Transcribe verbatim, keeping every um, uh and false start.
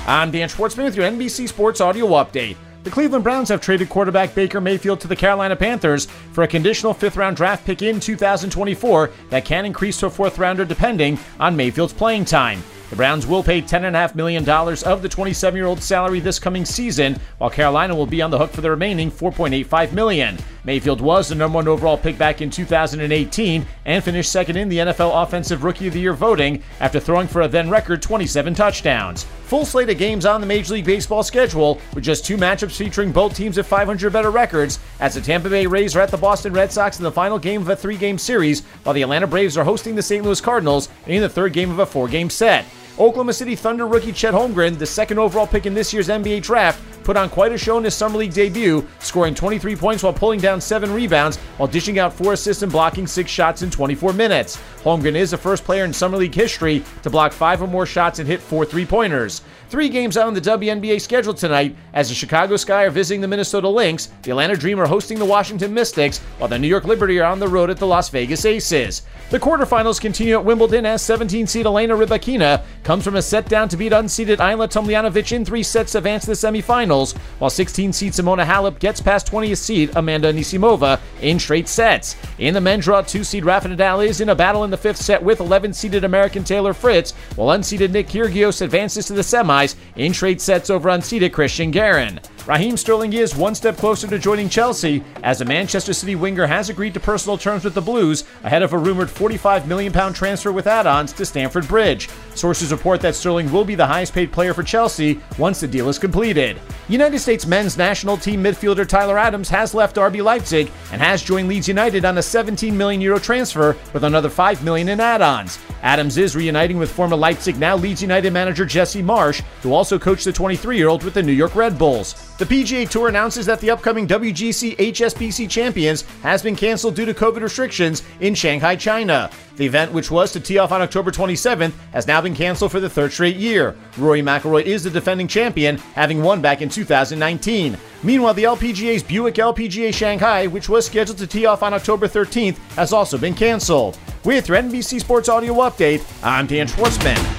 I'm Dan Schwartzman with your N B C Sports Audio Update. The Cleveland Browns have traded quarterback Baker Mayfield to the Carolina Panthers for a conditional fifth-round draft pick in two thousand twenty-four that can increase to a fourth-rounder depending on Mayfield's playing time. The Browns will pay ten point five million dollars of the twenty-seven-year-old's salary this coming season, while Carolina will be on the hook for the remaining four point eight five million dollars. Mayfield was the number one overall pick back in two thousand eighteen and finished second in the N F L Offensive Rookie of the Year voting after throwing for a then-record twenty-seven touchdowns. Full slate of games on the Major League Baseball schedule, with just two matchups featuring both teams at five hundred better records, as the Tampa Bay Rays are at the Boston Red Sox in the final game of a three-game series, while the Atlanta Braves are hosting the Saint Louis Cardinals in the third game of a four-game set. Oklahoma City Thunder rookie Chet Holmgren, the second overall pick in this year's N B A draft, put on quite a show in his Summer League debut, scoring twenty-three points while pulling down seven rebounds, while dishing out four assists and blocking six shots in twenty-four minutes. Holmgren is the first player in Summer League history to block five or more shots and hit four three-pointers. Three games out on the W N B A schedule tonight, as the Chicago Sky are visiting the Minnesota Lynx, the Atlanta Dream are hosting the Washington Mystics, while the New York Liberty are on the road at the Las Vegas Aces. The quarterfinals continue at Wimbledon as seventeen-seed Elena Rybakina comes from a set down to beat unseeded Ayla Tomljanovic in three sets to advance to the semifinals, while sixteen-seed Simona Halep gets past twentieth seed Amanda Anisimova in straight sets. In the men's draw, two-seed Rafa Nadal is in a battle in the fifth set with eleven-seeded American Taylor Fritz, while unseeded Nick Kyrgios advances to the semis in straight sets over unseeded Christian Garin. Raheem Sterling is one step closer to joining Chelsea, as the Manchester City winger has agreed to personal terms with the Blues ahead of a rumored forty-five million pound transfer with add-ons to Stamford Bridge. Sources report that Sterling will be the highest paid player for Chelsea once the deal is completed. United States men's national team midfielder Tyler Adams has left R B Leipzig and has joined Leeds United on a seventeen million euro transfer with another five million in add-ons. Adams is reuniting with former Leipzig, now Leeds United manager Jesse Marsch, who also coached the twenty-three-year-old with the New York Red Bulls. The P G A Tour announces that the upcoming W G C H S B C Champions has been canceled due to COVID restrictions in Shanghai, China. The event, which was to tee off on October twenty-seventh, has now been canceled for the third straight year. Rory McIlroy is the defending champion, having won back in two thousand nineteen. Meanwhile, the L P G A's Buick L P G A Shanghai, which was scheduled to tee off on October thirteenth, has also been canceled. With your N B C Sports Audio Update, I'm Dan Schwartzman.